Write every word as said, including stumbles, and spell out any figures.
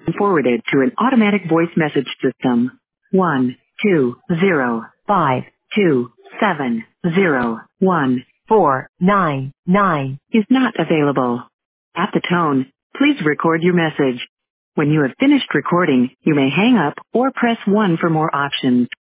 forwarded to an automatic voice message system. One, two, zero, five, two, seven, zero, one, four, nine, nine is not available. At the tone, please record your message. When you have finished recording, you may hang up or press one for more options.